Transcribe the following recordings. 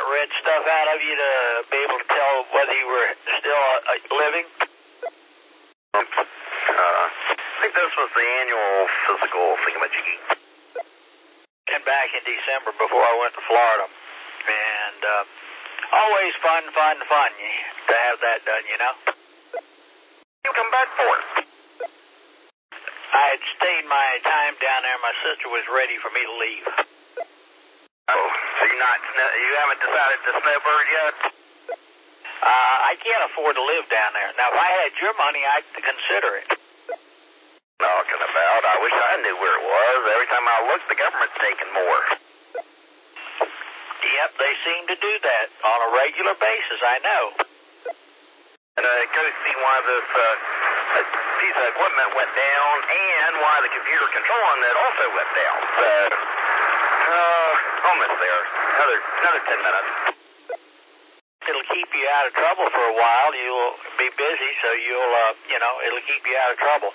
infrared stuff out of you to be able to tell whether you were still living? I think this was the annual physical thingamajiggy. And back in December before I went to Florida. And always fun to have that done, you know. You come back for it? I had stayed my time down there. My sister was ready for me to leave. Oh, so you haven't decided to snowbird yet? I can't afford to live down there. Now, if I had your money, I'd consider it. Talking about, I wish I knew where it was. Every time I look, the government's taking more. Yep, they seem to do that on a regular basis, I know. And go see why this piece of equipment went down and why the computer controlling it also went down. So, almost there. Another 10 minutes. It'll keep you out of trouble for a while. You'll be busy, so it'll keep you out of trouble.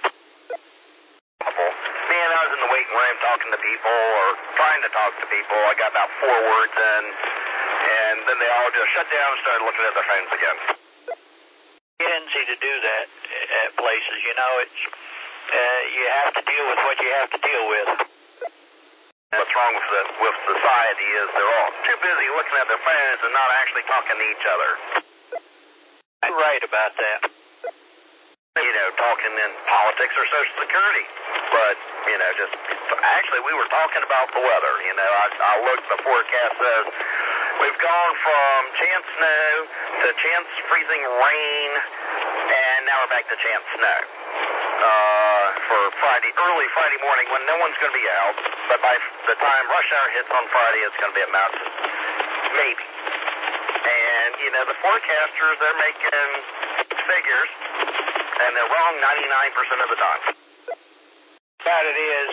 Man, I was in the waiting room talking to people or trying to talk to people. I got about 4 words in, and then they all just shut down and started looking at their phones again. Tendency to do that at places, you know. It's you have to deal with what you have to deal with. What's wrong with society is they're all too busy looking at their phones and not actually talking to each other. You're right about that. You know, talking in politics or Social Security. But, you know, actually we were talking about the weather. You know, I looked, the forecast says we've gone from chance snow to chance freezing rain, and now we're back to chance snow. For early Friday morning when no one's going to be out, but by the time rush hour hits on Friday, it's going to be a mountain. Maybe. And, you know, the forecasters, they're making figures, and they're wrong 99% of the time. That it is.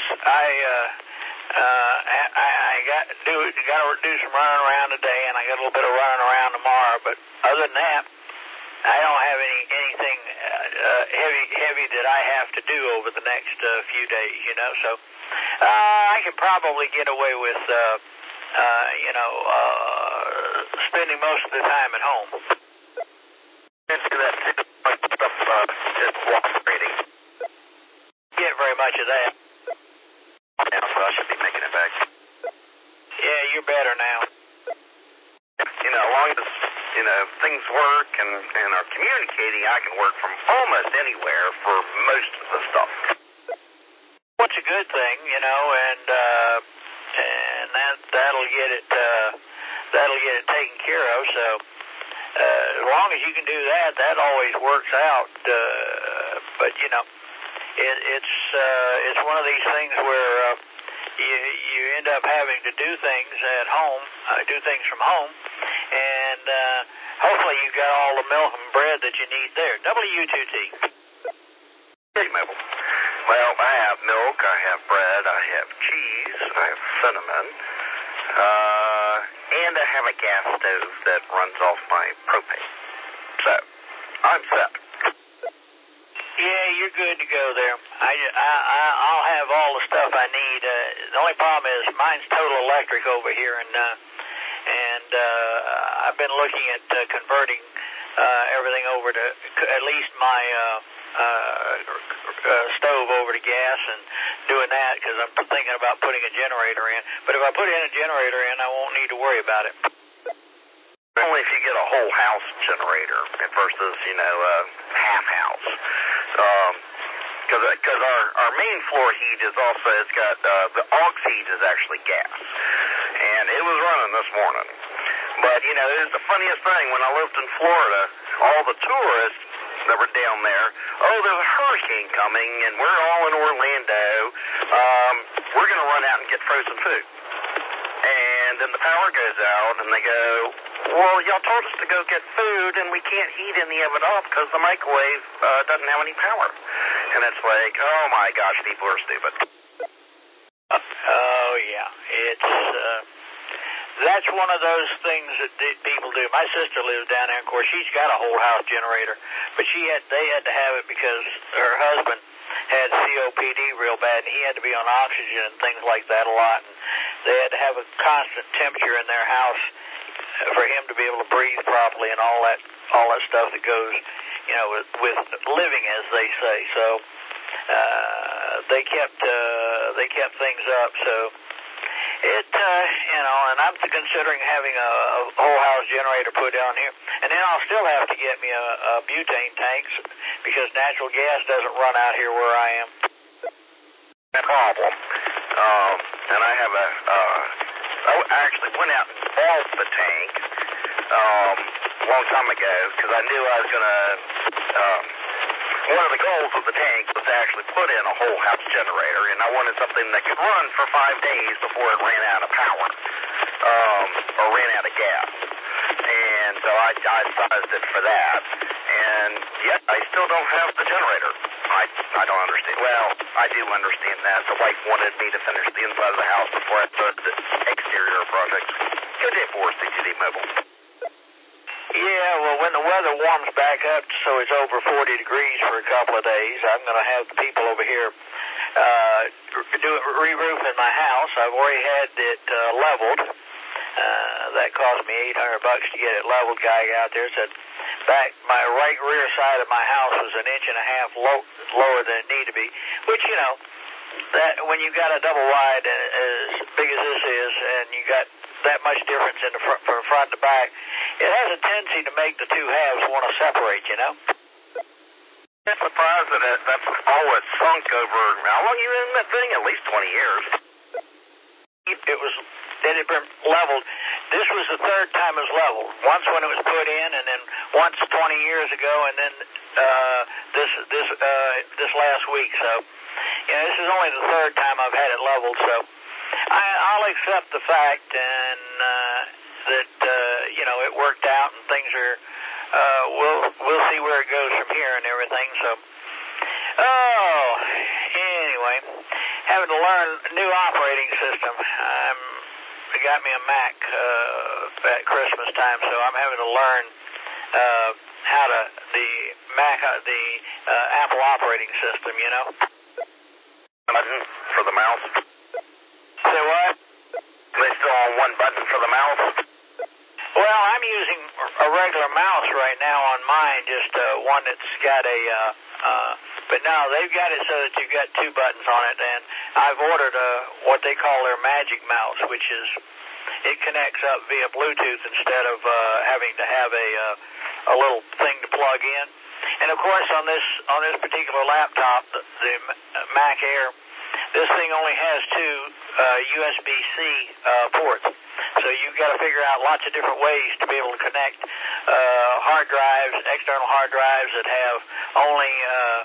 I got to do some running around today, and I got a little bit of running around tomorrow, but other than that, I don't have anything heavy that I have to do over the next few days, you know. So I can probably get away with, spending most of the time at home. Into that stuff is cooperating. Get very much of that. Yeah, so I should be making it back. Yeah, you're better now. You know, as long as, you know, things work and are communicating, I can work from almost anywhere for most of the stuff. What's a good thing, you know, and that'll get it taken care of. So as long as you can do that, that always works out. But you know, it's one of these things where you end up having to do things at home, do things from home, and hopefully you've got all the milk and bread that you need there. W2T. Hey, Mabel. Well, I have milk, I have bread, I have cheese, I have cinnamon, and I have a gas stove that runs off my propane. So, I'm set. Yeah, you're good to go there. I'll have all the stuff I need. The only problem is mine's total electric over here, and I've been looking at converting everything over to at least my stove over to gas and doing that because I'm thinking about putting a generator in. But if I put in a generator in, I won't need to worry about it. Only if you get a whole house generator versus, you know, half house. Because our main floor heat is also, it's got, the aux heat is actually gas. And it was running this morning. But, you know, it was the funniest thing. When I lived in Florida, all the tourists that were down there, oh, there's a hurricane coming, and we're all in Orlando. We're going to run out and get frozen food. And then the power goes out, and they go, well, y'all told us to go get food, and we can't heat any of it up because the microwave doesn't have any power. And it's like, oh, my gosh, people are stupid. Oh, yeah. That's one of those things that people do. My sister lives down there. Of course, she's got a whole house generator, but they had to have it because her husband had COPD real bad, and he had to be on oxygen and things like that a lot. And they had to have a constant temperature in their house, for him to be able to breathe properly and all that stuff that goes, you know, with living, as they say. So they kept things up. So it, you know, and I'm considering having a whole house generator put down here, and then I'll still have to get me a butane tanks because natural gas doesn't run out here where I am. No problem. And I have I actually went out and bought the tank a long time ago because I knew I was going to, one of the goals of the tank was to actually put in a whole house generator, and I wanted something that could run for 5 days before it ran out of power, or ran out of gas. And so I sized it for that, and yet I still don't have the generator. I don't understand. Well, I do understand that. The wife wanted me to finish the inside of the house before I started the exterior project. KJ4 CTD Mobile. Yeah, well, when the weather warms back up so it's over 40 degrees for a couple of days, I'm going to have the people over here re-roofing my house. I've already had it leveled. That cost me $800 to get it leveled. Guy out there said my right rear side of my house was 1.5 inches lower than it needed to be, which, you know, that when you got a double wide as big as this is and you got that much difference in the from front to back, it has a tendency to make the two halves want to separate, you know. I'm surprised that that's all it sunk over. How long you in that thing? At least 20 years. It had been leveled. This was the third time it was leveled. Once when it was put in, and then once 20 years ago, and then this last week. So, you know, this is only the third time I've had it leveled. So, I'll accept the fact and that you know, it worked out and things are. We'll see where it goes from here and everything. So, anyway, having to learn a new operating system. They got me a Mac at Christmas time, so I'm having to learn how to the Apple operating system. You know. Button for the mouse. Say what? They still on one button for the mouse? Well, I'm using a regular mouse right now on mine, just one that's got a, but no, they've got it so that you've got 2 buttons on it, and I've ordered what they call their Magic Mouse, which is, it connects up via Bluetooth instead of having to have a little thing to plug in. And of course, on this particular laptop, the Mac Air, this thing only has 2 USB-C ports. So you've got to figure out lots of different ways to be able to connect hard drives, external hard drives that have only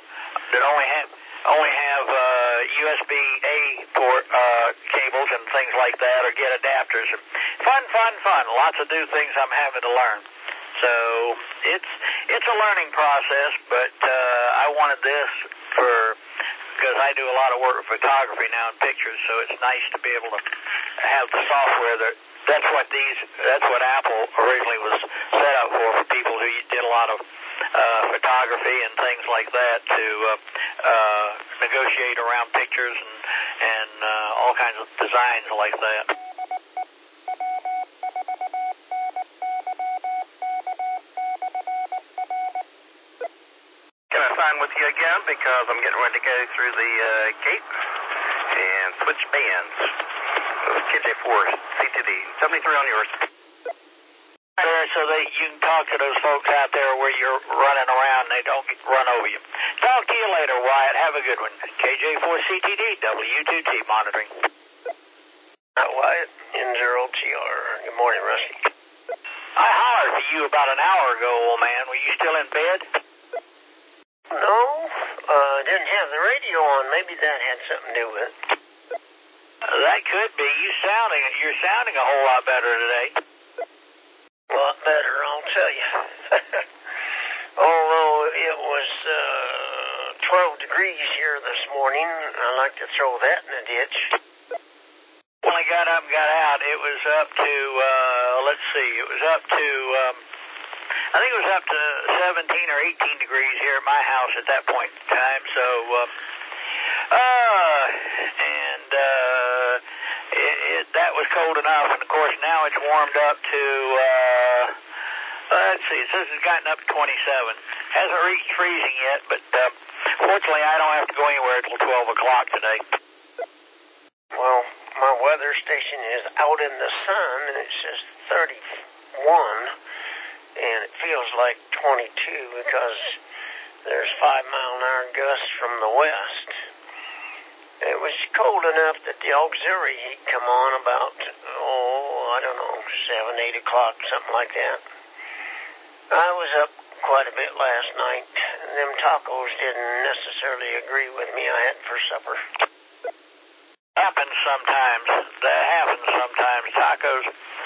have USB-A port cables and things like that, or get adapters. Fun. Lots of new things I'm having to learn. So it's a learning process, but I wanted this because I do a lot of work with photography now and pictures, so it's nice to be able to have the software that's what Apple originally was set up for people who did a lot of photography and things like that to negotiate around pictures and all kinds of designs like that. Can I sign with you again because I'm getting ready to go through the gate and switch bands. KJ4 CTD 73 on yours. So that you can talk to those folks out there where you're running around and they don't run over you. Talk to you later, Wyatt. Have a good one. KJ4CTD, W2T monitoring. Wyatt, N0TR. Good morning, Rusty. I hollered for you about an hour ago, old man. Were you still in bed? No, didn't have the radio on. Maybe that had something to do with it. That could be. You're sounding a whole lot better today. A lot better, I'll tell you. Although it was 12 degrees here this morning, I like to throw that in the ditch. When I got up and got out, it was up to, let's see, it was up to, I think it was up to 17 or 18 degrees here at my house at that point in time. So, that was cold enough, and of course now it's warmed up to, let's see, it says it's gotten up to 27. Hasn't reached freezing yet, but fortunately I don't have to go anywhere until 12 o'clock today. Well, my weather station is out in the sun, and it says 31, and it feels like 22 because there's 5-mile-an-hour gusts from the west. It was cold enough that the auxiliary heat come on about, I don't know, 7, 8 o'clock, something like that. I was up quite a bit last night. Them tacos didn't necessarily agree with me I had for supper. Happens sometimes. That happens sometimes. Tacos,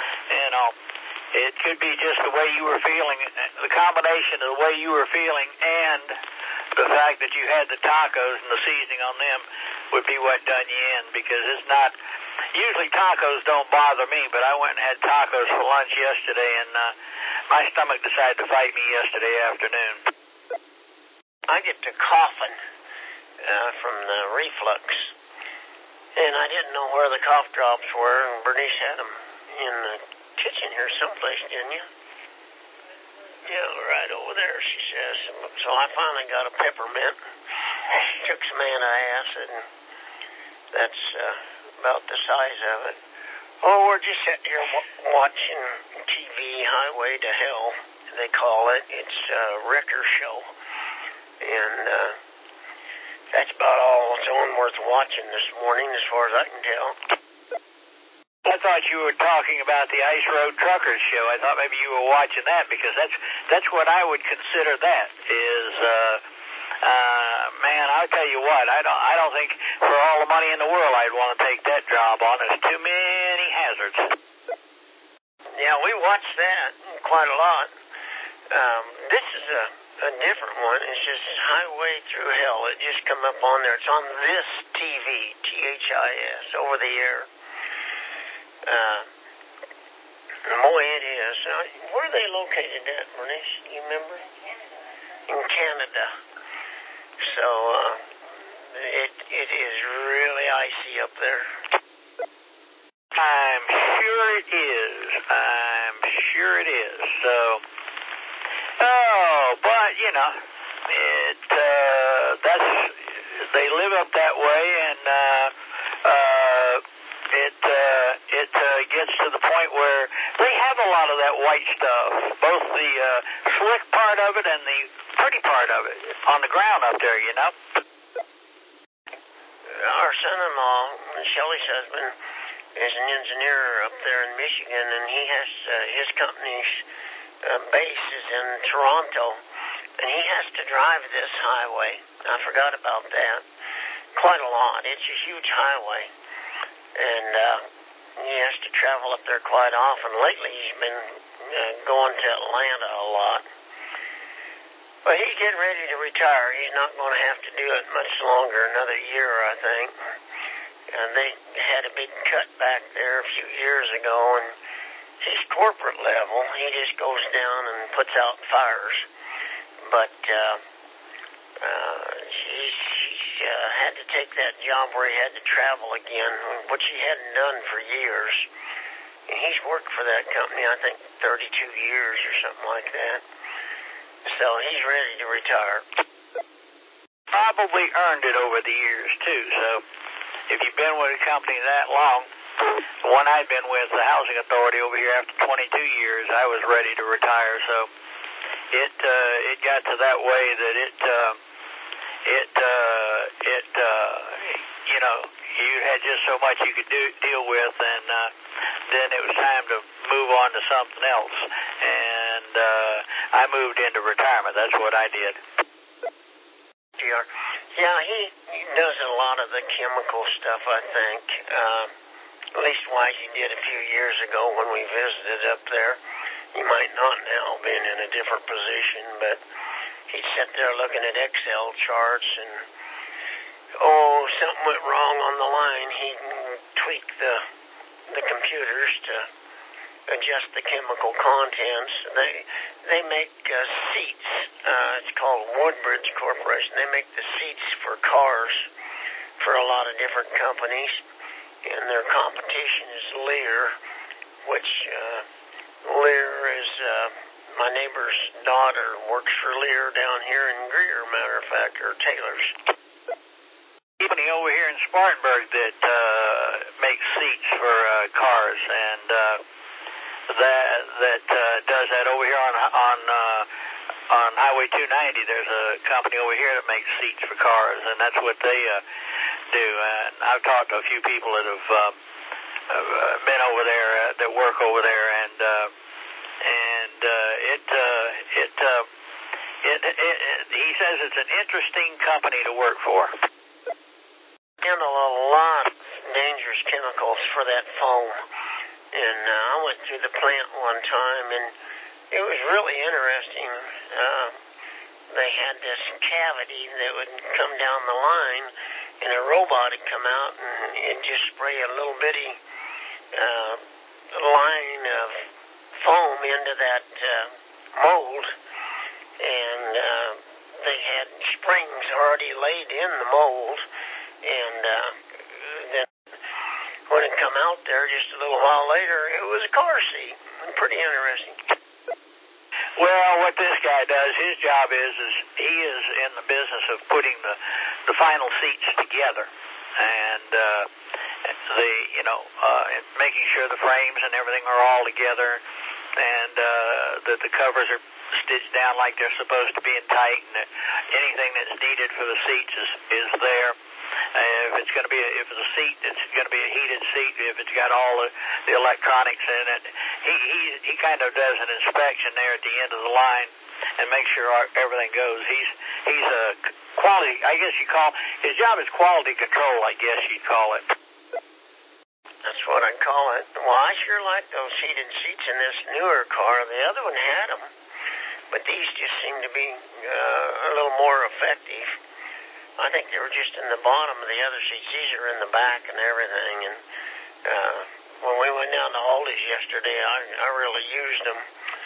it could be just the way you were feeling, the combination of the way you were feeling and the fact that you had the tacos and the seasoning on them would be what done you in, because it's not, usually tacos don't bother me, but I went and had tacos for lunch yesterday, and my stomach decided to fight me yesterday afternoon. I get to coughing from the reflux, and I didn't know where the cough drops were, and Bernice had them in the kitchen here someplace, didn't you? Yeah, right over there, she says. So I finally got a peppermint, took some antacid, and that's about the size of it. Oh, we're just sitting here watching TV, Highway to Hell, they call it. It's a wrecker show. And that's about all that's on worth watching this morning, as far as I can tell. I thought you were talking about the Ice Road Truckers show. I thought maybe you were watching that, because that's what I would consider that is, man, I'll tell you what, I don't think for all the money in the world I'd want to take that job on. There's too many hazards. Yeah, we watched that quite a lot. This is a different one. It's just Highway Through Hell. It just come up on there. It's on This TV, THIS, over the air. Boy, it is. Where are they located at, Bernice? Do you remember? In Canada. So, it is really icy up there. I'm sure it is. So, but, they live up that way, and, it gets to the point where they have a lot of that white stuff, both the slick part of it and the pretty part of it on the ground up there, Our son-in-law, Shelley's husband, is an engineer up there in Michigan, and he has his company's base is in Toronto, and he has to drive this highway. I forgot about that. Quite a lot. It's a huge highway. And he has to travel up there quite often. Lately, he's been going to Atlanta a lot. But he's getting ready to retire. He's not going to have to do it much longer, another year, I think. And they had a big cut back there a few years ago, and he's corporate level. He just goes down and puts out fires. But he's had to take that job where he had to travel again, which he hadn't done for years. And he's worked for that company, I think, 32 years or something like that. So he's ready to retire. Probably earned it over the years, too. So if you've been with a company that long, the one I'd been with, the Housing Authority over here, after 22 years, I was ready to retire. So it got to that way that you had just so much you could deal with, and then it was time to move on to something else. And I moved into retirement. That's what I did. Yeah, he does a lot of the chemical stuff, I think. Leastwise, he did a few years ago when we visited up there. He might not now, being in a different position, but he'd sit there looking at Excel charts, and something went wrong on the line. He'd tweak the computers to adjust the chemical contents. They make seats. It's called Woodbridge Corporation. They make the seats for cars for a lot of different companies. and their competition is Lear, which Lear is my neighbor's daughter works for Lear down here in Greer, matter of fact, or Taylor's. Company over here in Spartanburg that makes seats for cars, and that does that over here on Highway 290. There's a company over here that makes seats for cars, and that's what they do. And I've talked to a few people that have been over there, that work over there, and he says it's an interesting company to work for. Handle a lot of dangerous chemicals for that foam, and I went through the plant one time, and it was really interesting. They had this cavity that would come down the line, and a robot would come out, and it'd just spray a little bitty line of foam into that mold, and they had springs already laid in the mold, and then when it come out there just a little while later, it was a car seat. Pretty interesting. Well, what this guy does, his job is he is in the business of putting the final seats together, and making sure the frames and everything are all together, and that the covers are stitched down like they're supposed to be and tight, and anything that's needed for the seats is there. If it's a seat, it's going to be a heated seat. If it's got all the electronics in it, he kind of does an inspection there at the end of the line and makes sure everything goes. He's a quality. I guess you call his job is quality control. I guess you'd call it. That's what I call it. Well, I sure like those heated seats in this newer car. The other one had them, but these just seem to be a little more effective. I think they were just in the bottom of the other seats. These are in the back and everything. And when we went down to Aldi's yesterday, I really used them.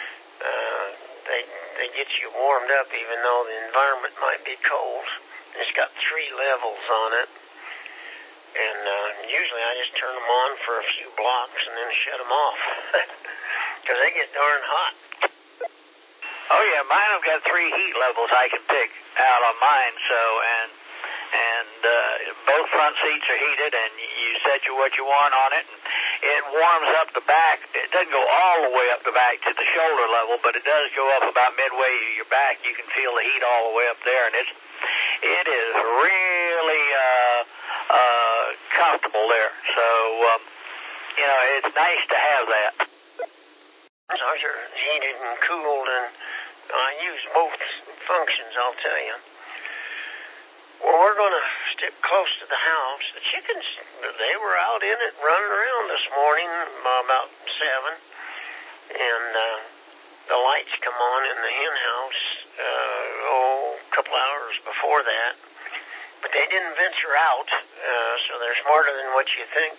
They get you warmed up even though the environment might be cold. It's got 3 levels on it. And usually I just turn them on for a few blocks and then shut them off. Because they get darn hot. Oh, yeah, mine have got 3 heat levels I can pick out on mine, so, and both front seats are heated, and you set what you want on it, and it warms up the back. It doesn't go all the way up the back to the shoulder level, but it does go up about midway to your back. You can feel the heat all the way up there, and it is really comfortable there. So, it's nice to have that. Ours are heated and cooled, and I use both functions, I'll tell you. Well, we're going to stick close to the house. The chickens, they were out in it running around this morning about 7, and the lights come on in the hen house a couple hours before that. But they didn't venture out, so they're smarter than what you think.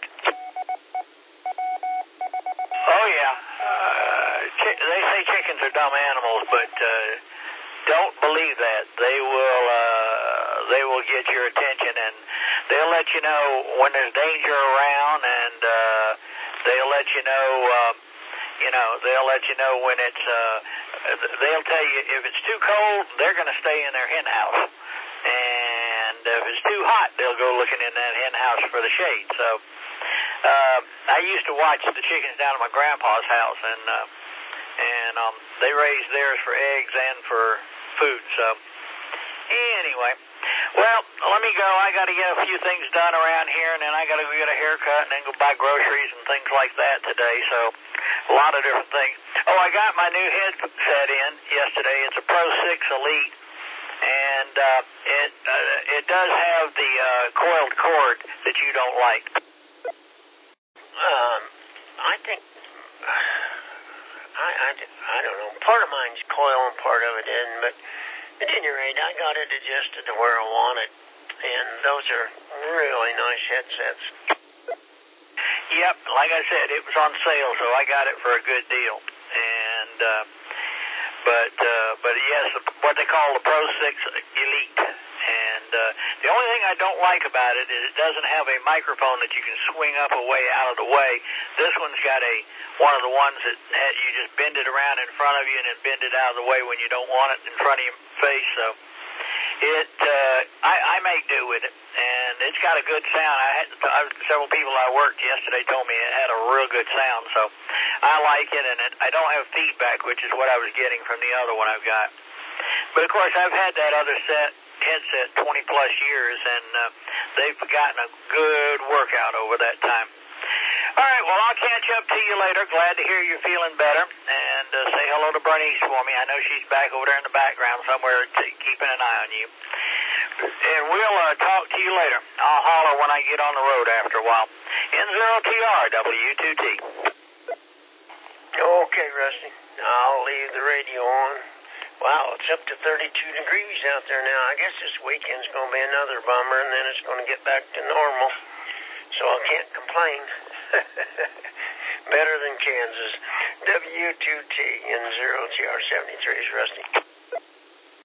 Oh, yeah. They say chickens are dumb animals, but don't believe that. They will get your attention, and they'll let you know when there's danger around, and they'll let you know, they'll let you know when it's, they'll tell you if it's too cold, they're going to stay in their hen house. And if it's too hot, they'll go looking in that hen house for the shade. So I used to watch the chickens down at my grandpa's house, and they raised theirs for eggs and for food. So anyway, well, let me go. I got to get a few things done around here, and then I got to go get a haircut and then go buy groceries and things like that today. So a lot of different things. Oh, I got my new headset in yesterday. It's a Pro 6 Elite, and it does have the coiled cord that you don't like. I think I don't know. Part of mine's coil and part of it isn't, but at any rate, I got it adjusted to where I want it, and those are really nice headsets. Yep, like I said, it was on sale, so I got it for a good deal. And but yes, what they call the Pro 6 Elite, and And the only thing I don't like about it is it doesn't have a microphone that you can swing up away out of the way. This one's got one of the ones that you just bend it around in front of you and then bend it out of the way when you don't want it in front of your face. So I make do with it, and it's got a good sound. Several people I worked yesterday told me it had a real good sound, so I like it, and I don't have feedback, which is what I was getting from the other one I've got. But of course, I've had that other headset 20 plus years, and they've gotten a good workout over that time. All right, well, I'll catch up to you later. Glad to hear you're feeling better. And say hello to Bernice for me. I know she's back over there in the background somewhere keeping an eye on you. And we'll talk to you later. I'll holler when I get on the road after a while. N0TR, W2T. Okay, Rusty. I'll leave the radio on. Wow, it's up to 32 degrees out there now. I guess this weekend's going to be another bummer, and then it's going to get back to normal. So I can't complain. Better than Kansas. W2T N0TR 73 is Rusty.